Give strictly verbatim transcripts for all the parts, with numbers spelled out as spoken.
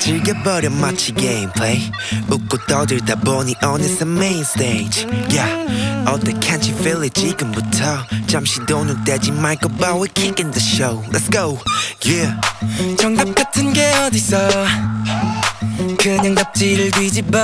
즐겨버려 마치 게임플레이 웃고 떠들다 보니 어느새 메인 스테이지 yeah. 어때 can't you feel it 지금부터 잠시도 눈 떼지 말고 봐 we kicking the show let's go yeah. 정답 같은 게 어딨어 그냥 답지를 뒤집어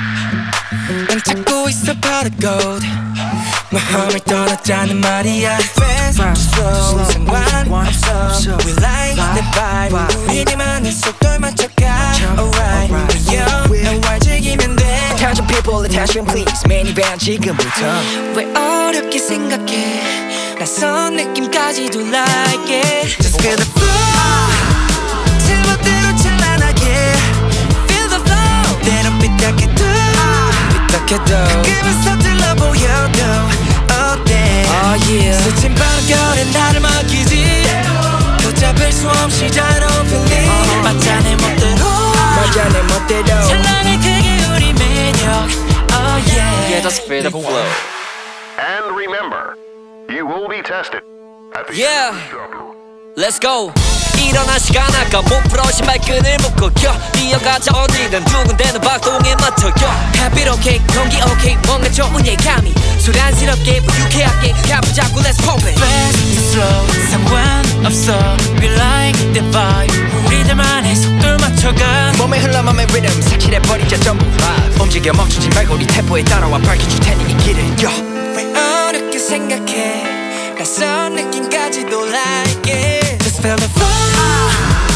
난 찾고 있어 pot of gold 마음을 떠났자는 말이야 Fast, slow, 상관 없어 We like the vibe 우리들만의 속도에 맞춰가 Alright, we young 널 즐기면 돼 Attention people, attention please Minivan 지금부터 왜 어렵게 생각해 낯선 느낌까지도 like it Just feel the flow 제멋대로 찬란하게 Feel the flow 때론 삐딱해도 삐딱해도 가끔은 서툴러 보여도 어때 Oh yeah 스친 바람결에 나를 맡기지 걷잡을 수 없이 자유로운 feeling uh-huh. 맞아 내 멋대로 맞아 내 멋대로 찬란해 그게 우리 매력 Oh yeah Yeah just feel the flow And remember You will be tested at the Yeah Let's go 일어날 시간 아까 못 풀어 신발끈을 묶어 켜 이어가자 어디든 두근대는 박동에 맞춰 켜 햇빛 오케이 공기 오케이 뭔가 좋은 예감이 소란스럽게 유쾌하게 가부 잡고 let's pump it Fast, slow 상관없어 We like the vibe 우리들만의 속도를 맞춰가 몸에 흘러 맘의 리듬 색칠해버리자 전부 vibe 움직여 멈추지 말고 우리 템포에 따라와 밝혀줄 테니 이 길을 yeah. 왜 어렵게 생각해 낯선 느낌까지도 like it Just feel the flow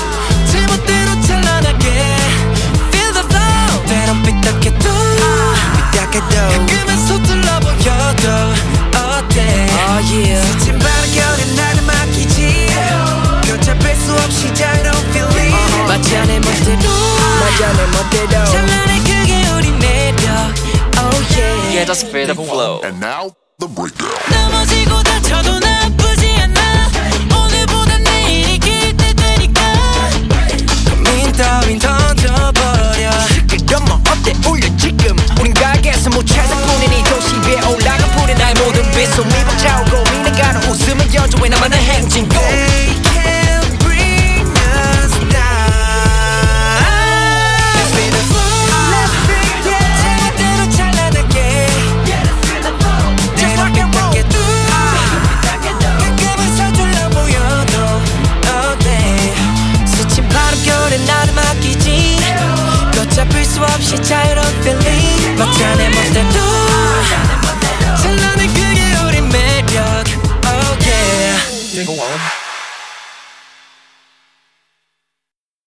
제멋대로 찬란하게 Feel the flow 때론 삐딱해도 삐딱해도 가끔은 서툴러 보여도 어때 Oh yeah 스친 바람결에 나를 맡기지 걷잡을 수 없이 자유로운 feeling uh-huh. 맞아 내 멋대로 맞아 내 멋대로 찬란해 그게 우리 매력 Oh yeah Yeah just feel the flow And now the breakdown 넘어지고 다쳐도 나쁘지 않아 오늘보다 내일이 기대되니까 고민 따윈 던져버려 그럼 뭐 어때 울려 지금 우린 가게에서 못 찾아 뿐인 이 도시 위에 올라가 부린 나의 모든 빗속 미복자고 고민을 가로 웃으면 여조에 나만의 행진곡 They can't bring us down Let's be the flow 제멋대로 찬란하게 Just rock and roll 가끔은 서툴러 보여도 어때 스친 바람결에 나를 맡기지 걷잡을 수 없이 자유